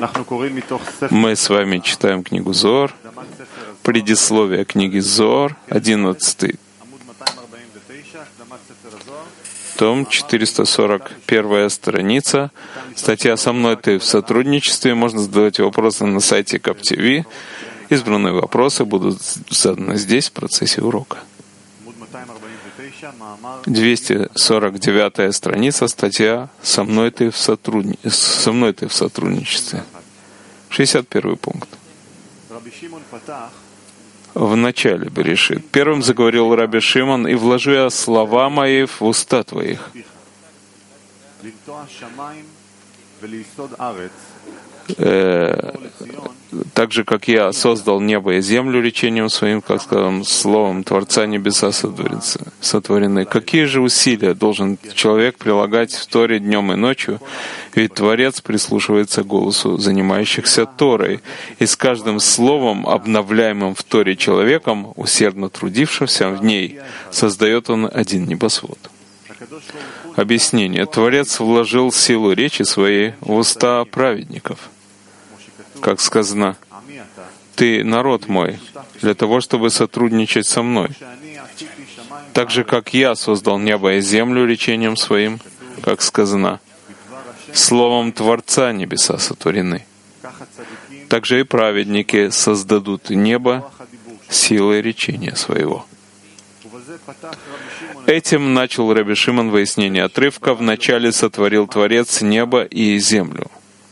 Мы с вами читаем книгу Зоар, предисловие книги Зоар, 11 том, 441 страница, статья «Со мной ты в сотрудничестве». Можно задавать вопросы на сайте КапТВ. Избранные вопросы будут заданы здесь в процессе урока. 249 страница, статья «Со мной ты в сотрудничестве». 61 пункт. В начале Берешит. Первым заговорил Раби Шимон: «И вложу я слова мои в уста твоих». Так же, как я создал небо и землю речением своим, как сказал, словом Творца небеса сотворены. Какие же усилия должен человек прилагать в Торе днем и ночью? Ведь Творец прислушивается к голосу занимающихся Торой, и с каждым словом, обновляемым в Торе человеком, усердно трудившимся в ней, создает он один небосвод. Объяснение. Творец вложил силу речи своей в уста праведников. Как сказано: «Ты народ мой, для того, чтобы сотрудничать со мной». Так же, как я создал небо и землю речением своим, как сказано, словом Творца небеса сотворены. Также и праведники создадут небо силой речения своего. Этим начал Раби Шимон выяснение отрывка: «Вначале сотворил Творец небо и землю».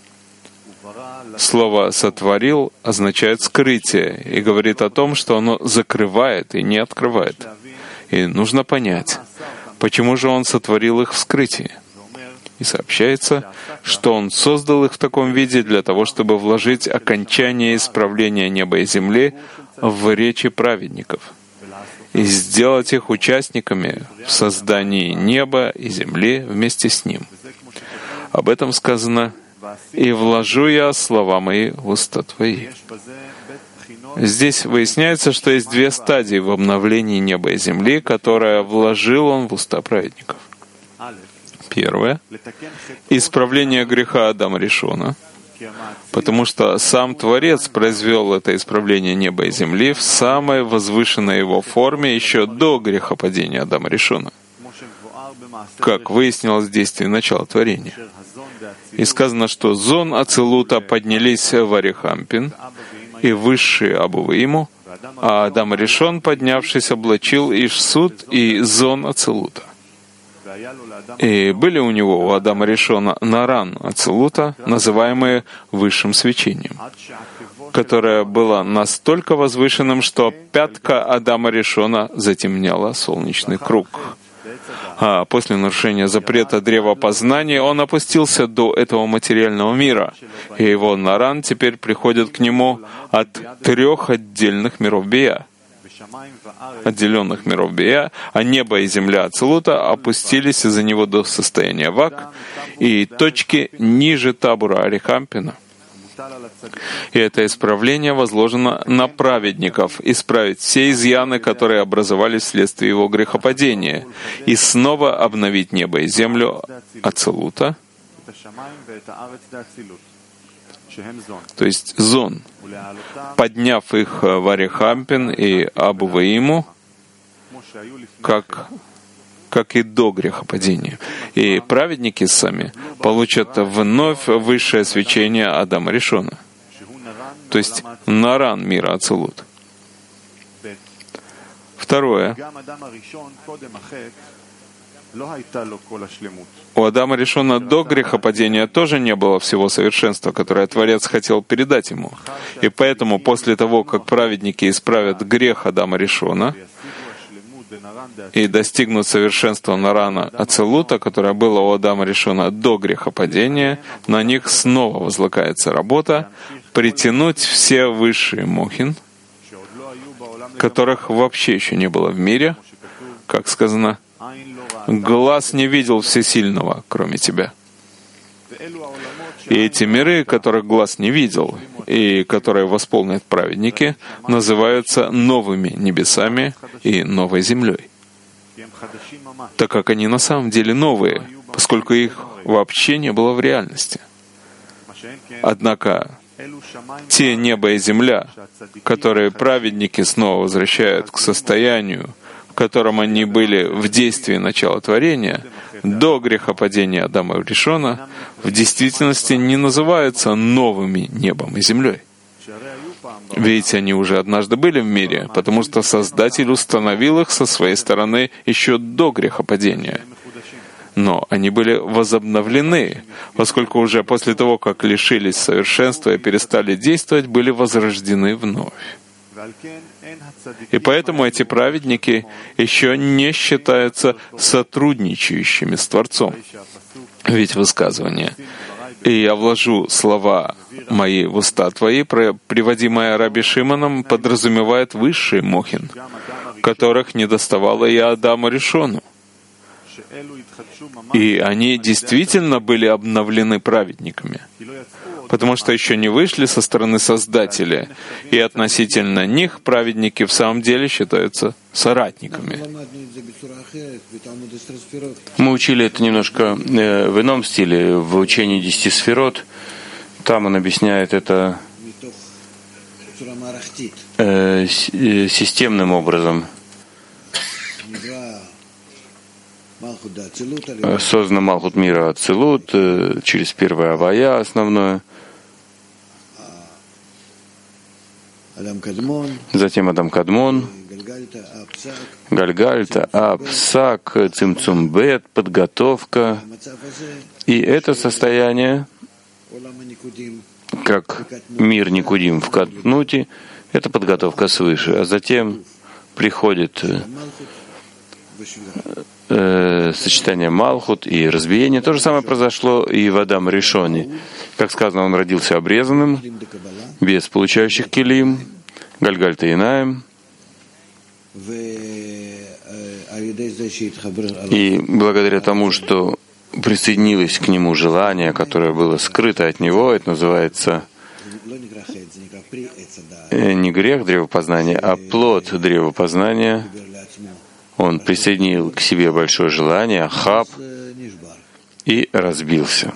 Слово «сотворил» означает «скрытие» и говорит о том, что оно закрывает и не открывает. И нужно понять, почему же он сотворил их в скрытии. И сообщается, что он создал их в таком виде для того, чтобы вложить окончание исправления неба и земли в речи праведников и сделать их участниками в создании неба и земли вместе с ним. Об этом сказано: «И вложу я слова мои в уста твои». Здесь выясняется, что есть две стадии в обновлении неба и земли, которые вложил он в уста праведников. Первое — исправление греха Адама Ришона, потому что сам Творец произвел это исправление неба и земли в самой возвышенной его форме еще до грехопадения Адама Ришона, как выяснилось в действии начала творения. И сказано, что зон Ацилута поднялись в Арихампин, и высшие Абу-Ваиму, а Адам Ришон, поднявшись, облачил Иш-Суд и зон Ацилута. И были у него, у Адама Ришона, Наран Ацилута, называемые высшим свечением, которое было настолько возвышенным, что пятка Адама Ришона затемняла солнечный круг. А после нарушения запрета древа познания он опустился до этого материального мира, и его Наран теперь приходит к нему от 3 отдельных миров Бия, а небо и земля Ацилута опустились из-за него до состояния Вак и точки ниже табура Арихампина. И это исправление возложено на праведников — исправить все изъяны, которые образовались вследствие его грехопадения, и снова обновить небо и землю Ацилута, то есть зон, подняв их в Арихампин и Абу-Ваиму, как и до грехопадения. И праведники сами получат вновь высшее свечение Адама Ришона, то есть Наран мира Ацилут. Второе. У Адама Ришона до грехопадения тоже не было всего совершенства, которое Творец хотел передать ему. И поэтому после того, как праведники исправят грех Адама Ришона и достигнут совершенства Нарана Ацилута, которое было у Адама Ришона до грехопадения, на них снова возлагается работа притянуть все высшие мохин, которых вообще еще не было в мире, как сказано: «Глаз не видел всесильного, кроме тебя». И эти миры, которых глаз не видел, и которые восполнят праведники, называются новыми небесами и новой землей, так как они на самом деле новые, поскольку их вообще не было в реальности. Однако те небо и земля, которые праведники снова возвращают к состоянию, в котором они были в действии начала творения, до грехопадения Адама и Ришона, в действительности не называются новыми небом и землей. Ведь они уже однажды были в мире, потому что Создатель установил их со своей стороны еще до грехопадения. Но они были возобновлены, поскольку уже после того, как лишились совершенства и перестали действовать, были возрождены вновь. И поэтому эти праведники еще не считаются сотрудничающими с Творцом. Ведь высказывание «И я вложу слова мои в уста твои», приводимое Раби Шимоном, подразумевает высший мохин, которых не доставало и Адаму Ришону. И они действительно были обновлены праведниками, потому что еще не вышли со стороны Создателя, и относительно них праведники в самом деле считаются соратниками. Мы учили это немножко в ином стиле, в учении 10 сферот. Там он объясняет это системным образом. Создан Малхут мира Ацилут через первое Авая основное, затем Адам Кадмон, Гальгальта, Апсак, Цимцумбет, подготовка. И это состояние, как мир Никудим в Катнуте, это подготовка свыше. А затем приходит сочетание Малхут и разбиение. То же самое произошло и в Адам Ришоне. Как сказано, он родился обрезанным, без получающих килим, Гальгальта Инаем. И благодаря тому, что присоединилось к нему желание, которое было скрыто от него, это называется не грех древопознания, а плод древопознания. Он присоединил к себе большое желание, хаб, и разбился.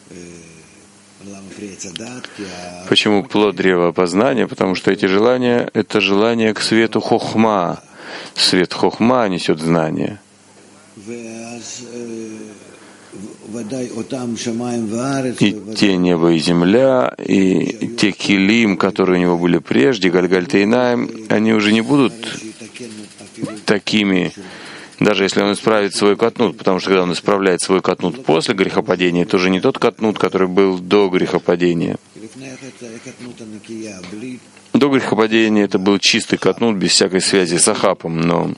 Почему плод древа познания? Потому что эти желания — это желание к свету хохма. Свет хохма несет знание. И те небо и земля, и те килим, которые у него были прежде, Гальгальта Инаем, они уже не будут такими, даже если он исправит свой катнут, потому что когда он исправляет свой катнут после грехопадения, это уже не тот катнут, который был до грехопадения. До грехопадения это был чистый катнут, без всякой связи с Ахапом, но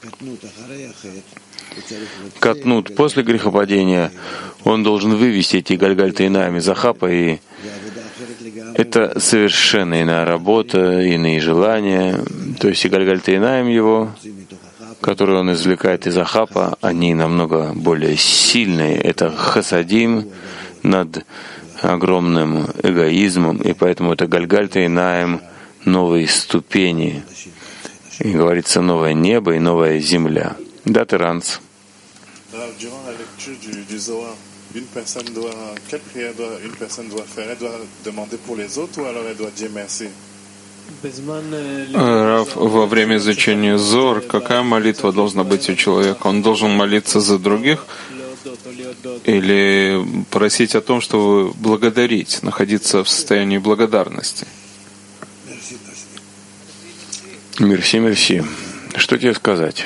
катнут после грехопадения, он должен вывести эти Гальгальта Инаем из Ахапа, и это совершенно иная работа, иные желания. То есть и Гальгальта Инаем его, которые он извлекает из Ахапа, они намного более сильные. Это хасадим над огромным эгоизмом, и поэтому это Гальгальта Инаем новые ступени. И говорится новое небо и новая земля. Да, Теранц. Une personne doit, quelle prière doit une personne doit faire? Elle doit demander pour les autres ou alors elle doit dire merci? Рав, во время изучения Зор, какая молитва должна быть у человека? Он должен молиться за других или просить о том, чтобы благодарить, находиться в состоянии благодарности? Мерси, мерси. Что тебе сказать?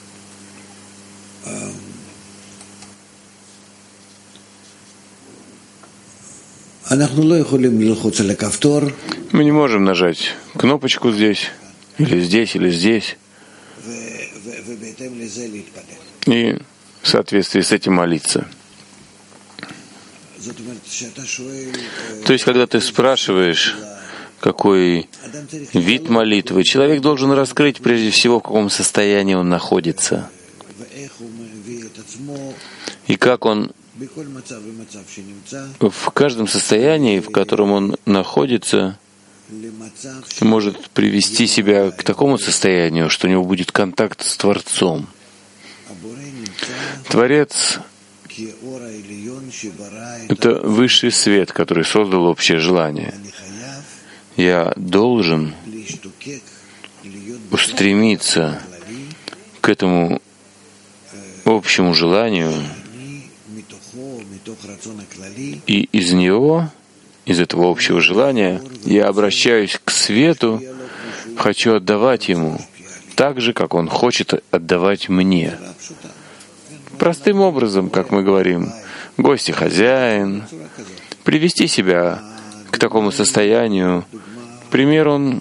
Мы не можем нажать кнопочку здесь, или здесь, или здесь. И в соответствии с этим молиться. То есть, когда ты спрашиваешь, какой вид молитвы, человек должен раскрыть прежде всего, в каком состоянии он находится. И как он в каждом состоянии, в котором он находится, может привести себя к такому состоянию, что у него будет контакт с Творцом. Творец Это высший свет, который создал общее желание. Я должен устремиться к этому общему желанию, и из него, из этого общего желания, я обращаюсь к свету, хочу отдавать ему так же, как он хочет отдавать мне. Простым образом, как мы говорим, гость и хозяин, привести себя к такому состоянию. Пример он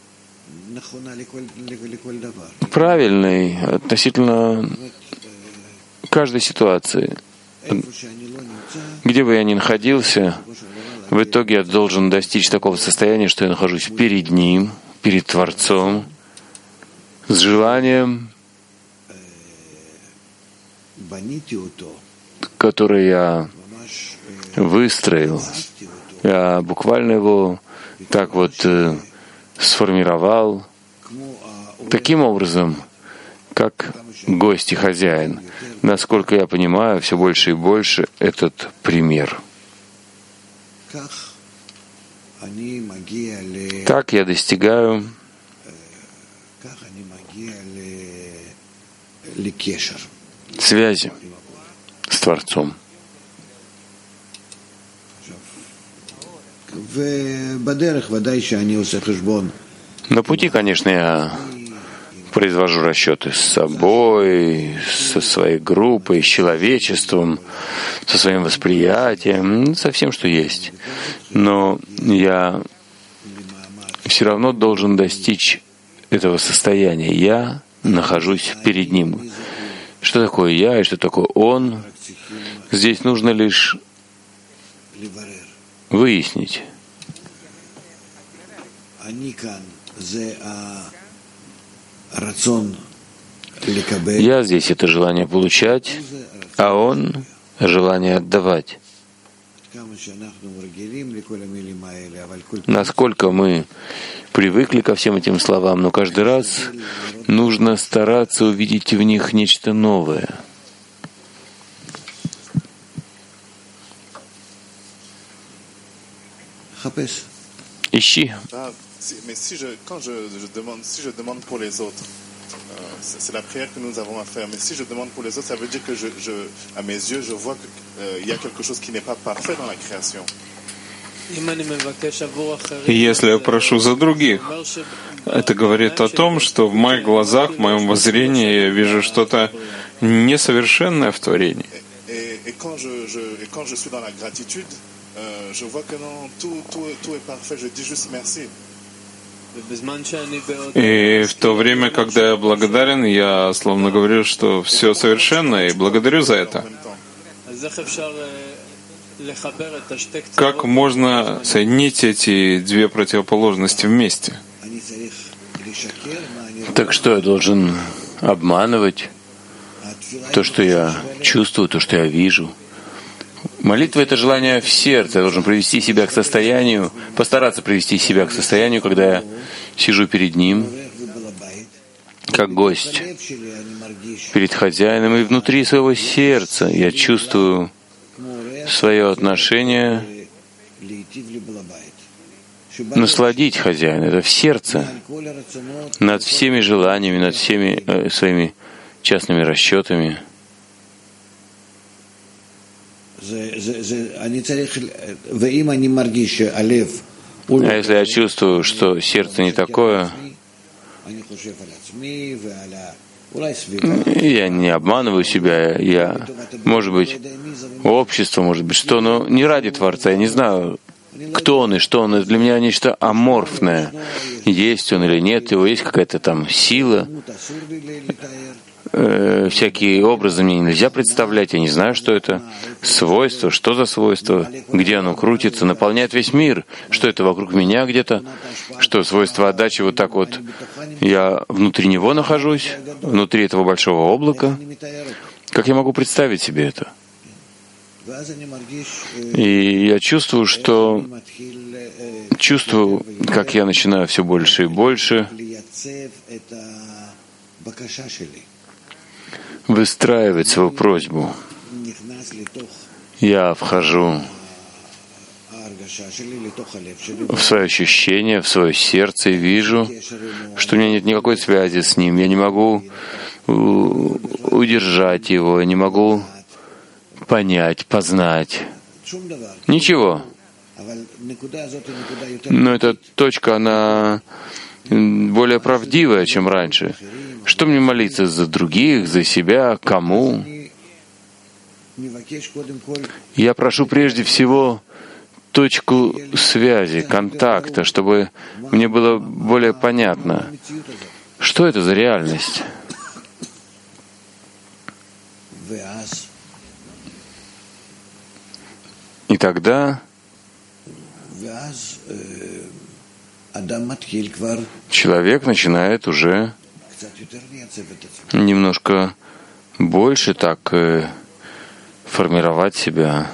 правильный относительно каждой ситуации. Где бы я ни находился, в итоге я должен достичь такого состояния, что я нахожусь перед Ним, перед Творцом, с желанием, которое я выстроил. Я буквально его так вот сформировал таким образом, как гость и хозяин. Насколько я понимаю, все больше и больше этот пример. Так я достигаю связи с Творцом. На пути, конечно, я произвожу расчеты с собой, со своей группой, с человечеством, со своим восприятием, со всем, что есть. Но я все равно должен достичь этого состояния. Я нахожусь перед Ним. Что такое я и что такое Он? Здесь нужно лишь выяснить. Я здесь это желание получать, а Он — желание отдавать. Насколько мы привыкли ко всем этим словам, но каждый раз нужно стараться увидеть в них нечто новое. Ищи. C'est la prière que nous avons à faire. Mais si je demande pour les autres, ça veut dire que à mes yeux, je vois qu'il y a quelque chose qui n'est pas parfait dans la création. Если я прошу за других, это говорит о том, что в моих глазах, в моем воззрении я вижу что-то несовершенное в творении. Et quand je suis dans la gratitude, je vois que non, tout est parfait. Je dis juste merci. И в то время, когда я благодарен, я словно говорю, что все совершенно, и благодарю за это. Как можно соединить эти две противоположности вместе? Так что я должен обманывать то, что я чувствую, то, что я вижу? Молитва — это желание в сердце. Я должен привести себя к состоянию, постараться привести себя к состоянию, когда я сижу перед Ним, как гость, перед хозяином, и внутри своего сердца я чувствую свое отношение насладить хозяина. Это в сердце, над всеми желаниями, над всеми своими частными расчетами. А если я чувствую, что сердце не такое, я не обманываю себя, я, может быть, общество, может быть, что, но не ради Творца, я не знаю, кто он и что он, для меня нечто аморфное, есть он или нет, его есть какая-то там сила, всякие образы мне нельзя представлять, я не знаю, что это. Свойство, что за свойство, где оно крутится, наполняет весь мир, что это вокруг меня где-то, что свойство отдачи вот так вот. Я внутри него нахожусь, внутри этого большого облака. Как я могу представить себе это? И я чувствую, как я начинаю все больше и больше выстраивать свою просьбу. я вхожу в свое ощущение, в свое сердце и вижу, что у меня нет никакой связи с ним. Я не могу удержать его, я не могу понять, познать. Ничего. Но эта точка, она более правдивая, чем раньше. Что мне молиться за других, за себя, кому? Я прошу прежде всего точку связи, контакта, чтобы мне было более понятно, что это за реальность. И тогда человек начинает уже немножко больше так формировать себя.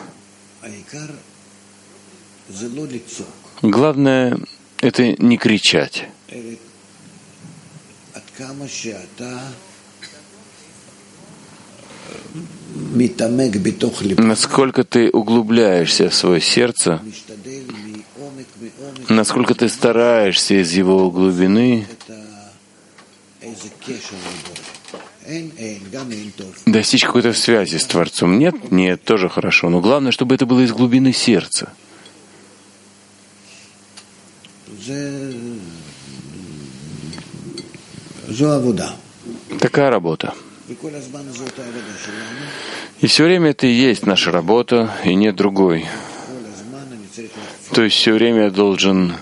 Главное — это не кричать. Насколько ты углубляешься в свое сердце, насколько ты стараешься из его глубины достичь какой-то связи с Творцом. Нет, нет, тоже хорошо. Но главное, чтобы это было из глубины сердца. Такая работа. И все время это и есть наша работа, и нет другой. То есть все время я должен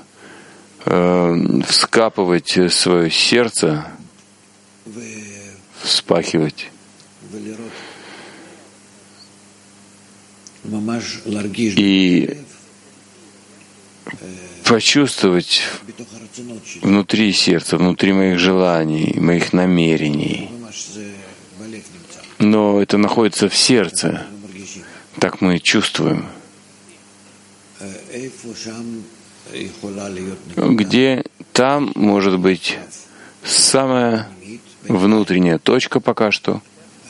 вскапывать свое сердце, вспахивать и почувствовать внутри сердца, внутри моих желаний, моих намерений. Но это находится в сердце. Так мы чувствуем. Где там может быть самая внутренняя точка пока что,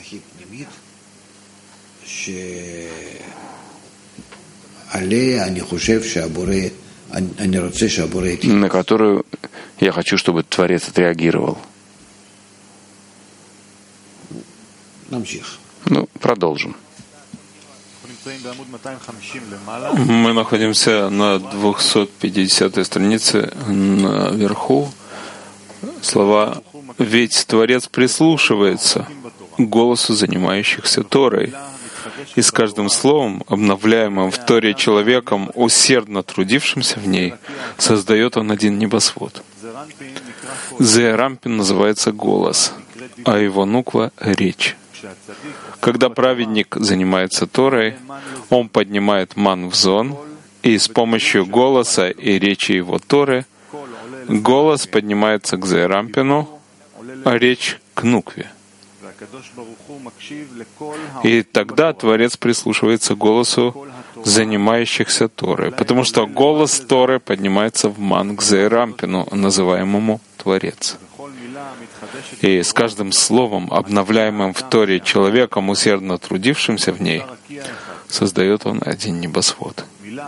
на которую я хочу, чтобы Творец отреагировал. Ну, продолжим. Мы находимся на 250 странице наверху. Слова «Ведь Творец прислушивается к голосу занимающихся Торой, и с каждым словом, обновляемым в Торе человеком, усердно трудившимся в ней, создает он один небосвод». Зеарампин называется голос, а его нуква — речь. Когда праведник занимается Торой, он поднимает ман в зон, и с помощью голоса и речи его Торы голос поднимается к Зеарампину, а речь — к нукве. И тогда Творец прислушивается к голосу занимающихся Торой, потому что голос Торы поднимается в ман к Зеарампину, называемому Творец. И с каждым словом, обновляемым в Торе человеком, усердно трудившимся в ней, создает он один небосвод.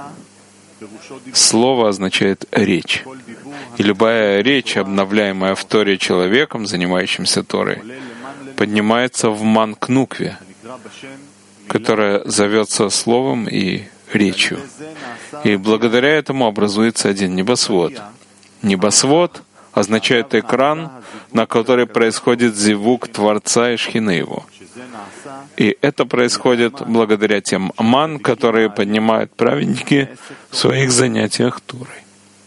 Слово означает «речь». И любая речь, обновляемая в Торе человеком, занимающимся Торой, поднимается в ман к нукве, которая зовется словом и речью. И благодаря этому образуется один небосвод. Небосвод означает экран, на который происходит зивук Творца и Шхины его. И это происходит благодаря тем ман, которые поднимают праведники в своих занятиях Торой.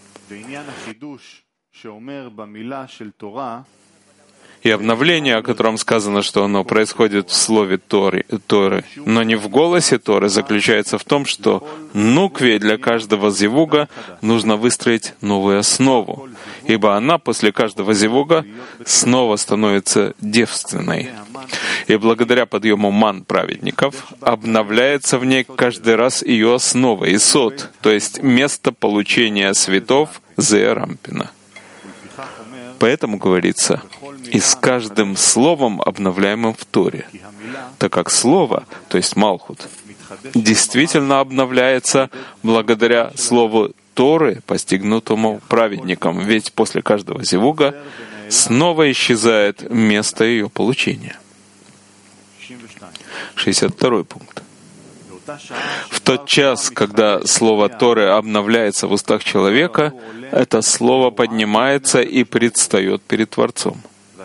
И обновление, о котором сказано, что оно происходит в слове Торы, но не в голосе Торы, заключается в том, что нукве для каждого зивуга нужно выстроить новую основу, ибо она после каждого зивуга снова становится девственной. И благодаря подъему ман праведников обновляется в ней каждый раз ее основа, исод, то есть место получения светов Зеарампина. Поэтому говорится, и с каждым словом, обновляемым в Торе, так как слово, то есть Малхут, действительно обновляется благодаря слову Торы, постигнутому праведником, ведь после каждого зивуга снова исчезает место ее получения. 62 пункт. В тот час, когда слово Торы обновляется в устах человека, это слово поднимается и предстает перед Творцом.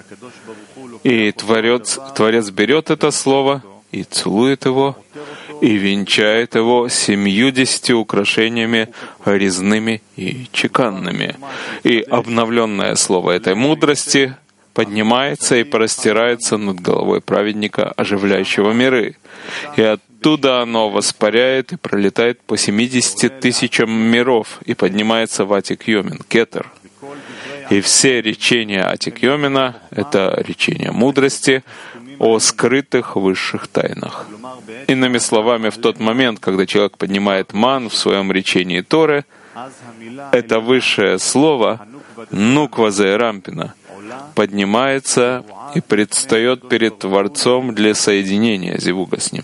И Творец берет это слово и целует его, и венчает его 70 украшениями резными и чеканными. И обновленное слово этой мудрости поднимается и простирается над головой праведника, оживляющего миры. И оттуда оно воспаряет и пролетает по 70 тысячам миров и поднимается в Атик-Йомин, Кетер. И все речения Атик-Йомина — это речения мудрости о скрытых высших тайнах. Иными словами, в тот момент, когда человек поднимает ман в своем речении Торы, это высшее слово Нуква Зеэрампина поднимается и предстает перед Творцом для соединения зивуга с ним.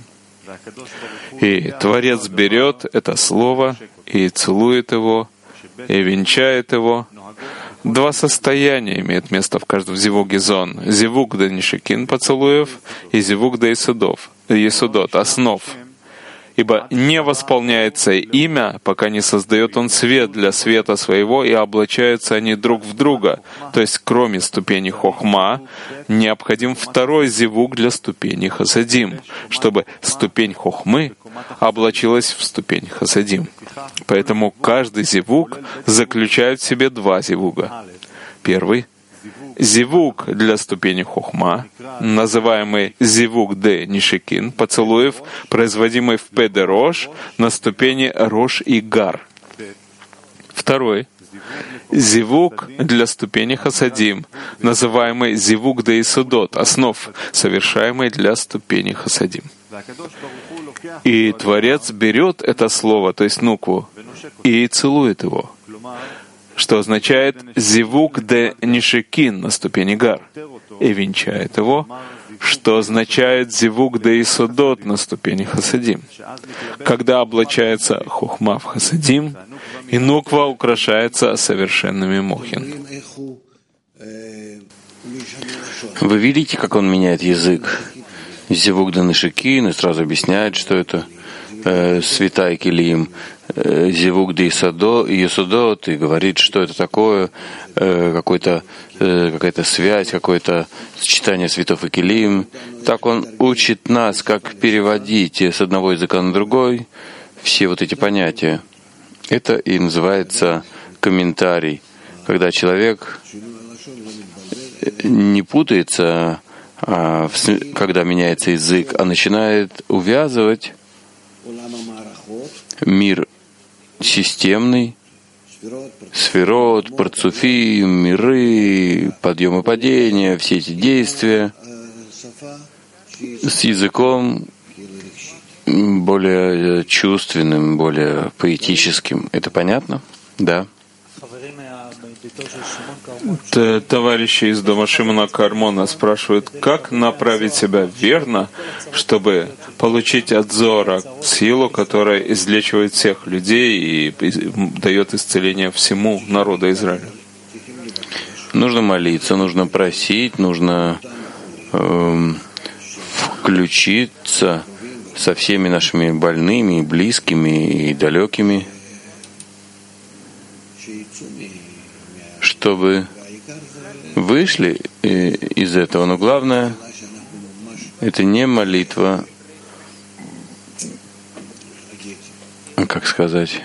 И Творец берет это слово и целует его, и венчает его. Два состояния имеют место в каждом зивуге зон. Зивуг да нишикин поцелуев и зивуг да есудот, основ. Ибо не восполняется имя, пока не создает он свет для света своего, и облачаются они друг в друга. То есть, кроме ступени хохма, необходим второй зивуг для ступени хасадим, чтобы ступень хохмы облачилась в ступень хасадим. Поэтому каждый зивуг заключает в себе два зивуга. Первый — зивуг для ступени хохма, называемый зивуг де нишикин, поцелуев, производимый в педе рош на ступени рош и гар. Второй — зивуг для ступени хасадим, называемый зивуг де исудот, основ, совершаемый для ступени хасадим. И Творец берет это слово, то есть нукву, и целует его, что означает «зивук де нишикин» на ступени гар, и венчает его, что означает «зивук де исудот» на ступени хасадим. Когда облачается хохма в хасадим, и нуква украшается совершенными мохин. Вы видите, как он меняет язык? Зивук де нишикин, и сразу объясняет, что это святай килим, зивук де есудот, и говорит, что это такое, какая-то связь, какое-то сочетание светов и килим. Так он учит нас, как переводить с одного языка на другой все вот эти понятия. Это и называется комментарий, когда человек не путается, когда меняется язык, а начинает увязывать мир системный, сферот, парцуфи, миры, подъем и падение, все эти действия с языком более чувственным, более поэтическим. Это понятно? Да. Товарищи из дома Шимона Кармона спрашивают, как направить себя верно, чтобы получить от Зора силу, которая излечивает всех людей и дает исцеление всему народу Израиля. Нужно молиться, нужно просить, нужно включиться со всеми нашими больными, близкими и далекими, чтобы вышли из этого. Но главное, это не молитва, как сказать,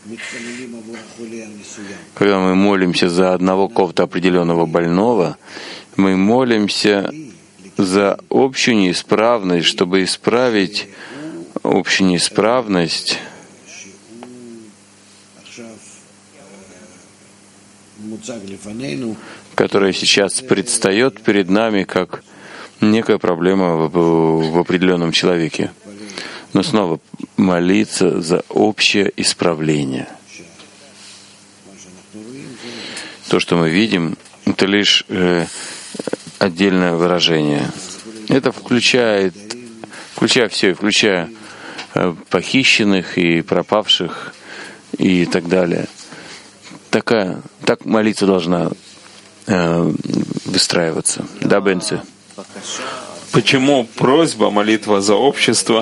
когда мы молимся за одного какого-то определенного больного, мы молимся за общую неисправность, чтобы исправить общую неисправность, которая сейчас предстает перед нами как некая проблема в определенном человеке. Но снова молиться за общее исправление. То, что мы видим, это лишь отдельное выражение. Это включая все, включая похищенных и пропавших и так далее. Так молитва должна выстраиваться. Да, Бенци? Почему просьба, молитва за общество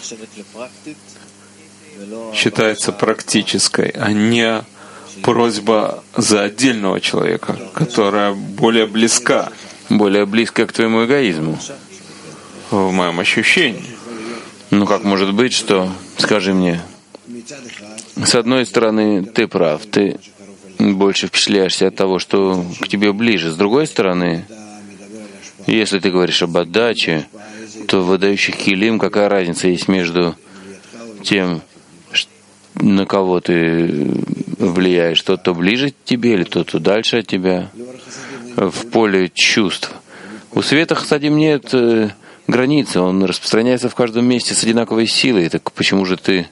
считается практической, а не просьба за отдельного человека, которая более близка? Более близко к твоему эгоизму. В моем ощущении. Ну как может быть, что, скажи мне, с одной стороны, ты прав, ты больше впечатляешься от того, что к тебе ближе. С другой стороны, если ты говоришь об отдаче, то в выдающих килим какая разница есть между тем, на кого ты влияешь, тот, кто ближе к тебе, или тот, кто дальше от тебя, в поле чувств. У света хасадим нет границы, он распространяется в каждом месте с одинаковой силой. Так почему же ты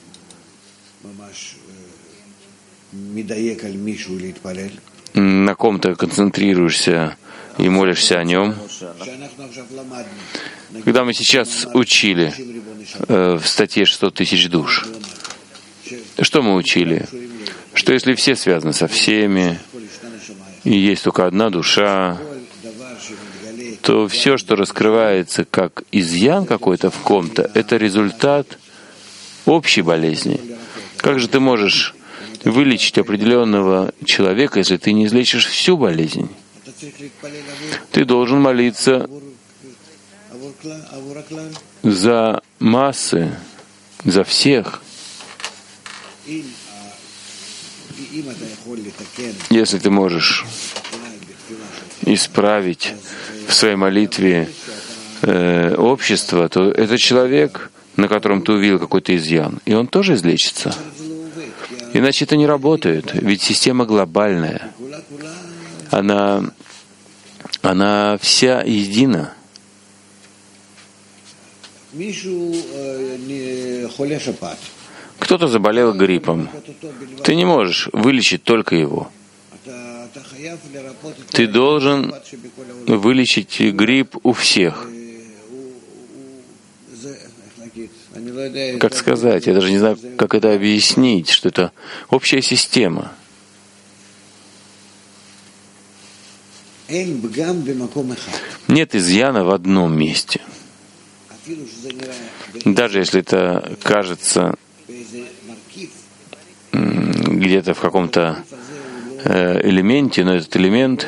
на ком-то концентрируешься и молишься о нем? Когда мы сейчас учили в статье 600 тысяч душ, что мы учили? Что если все связаны со всеми, и есть только одна душа, то все, что раскрывается как изъян какой-то в ком-то, это результат общей болезни. Как же ты можешь вылечить определенного человека, если ты не излечишь всю болезнь? Ты должен молиться за массы, за всех. Если ты можешь исправить в своей молитве общество, то это человек, на котором ты увидел какой-то изъян, и он тоже излечится. Иначе это не работает, ведь система глобальная. Она вся едина. Кто-то заболел гриппом. Ты не можешь вылечить только его. Ты должен вылечить грипп у всех. Как сказать? Я даже не знаю, как это объяснить, что это общая система. Нет изъяна в одном месте. Даже если это кажется где-то в каком-то элементе, но этот элемент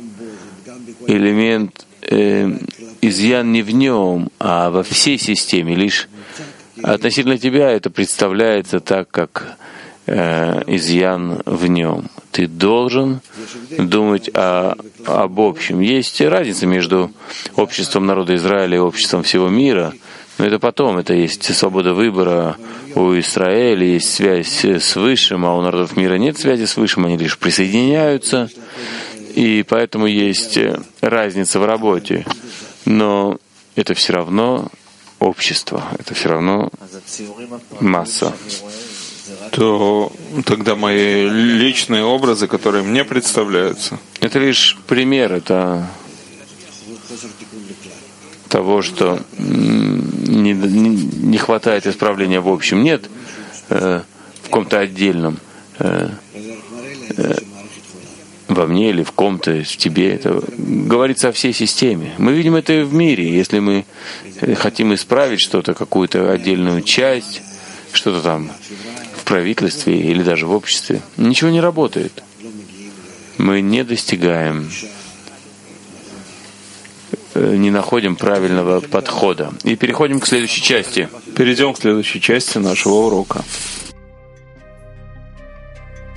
изъян не в нем, а во всей системе. Лишь относительно тебя это представляется так, как изъян в нем. Ты должен думать об общем. Есть разница между обществом народа Израиля и обществом всего мира, но это потом. Это есть свобода выбора у Израиля, есть связь с Высшим, а у народов мира нет связи с Высшим, они лишь присоединяются, и поэтому есть разница в работе. Но это все равно общество, это все равно масса. То тогда мои личные образы, которые мне представляются, это лишь пример, это того, что не хватает исправления в общем. Нет в ком-то отдельном, во мне или в ком-то, в тебе. Это говорится о всей системе. Мы видим это и в мире. Если мы хотим исправить что-то, какую-то отдельную часть, что-то там в правительстве или даже в обществе, ничего не работает. Мы не достигаем, не находим правильного подхода. И переходим к следующей части. Перейдем к следующей части нашего урока.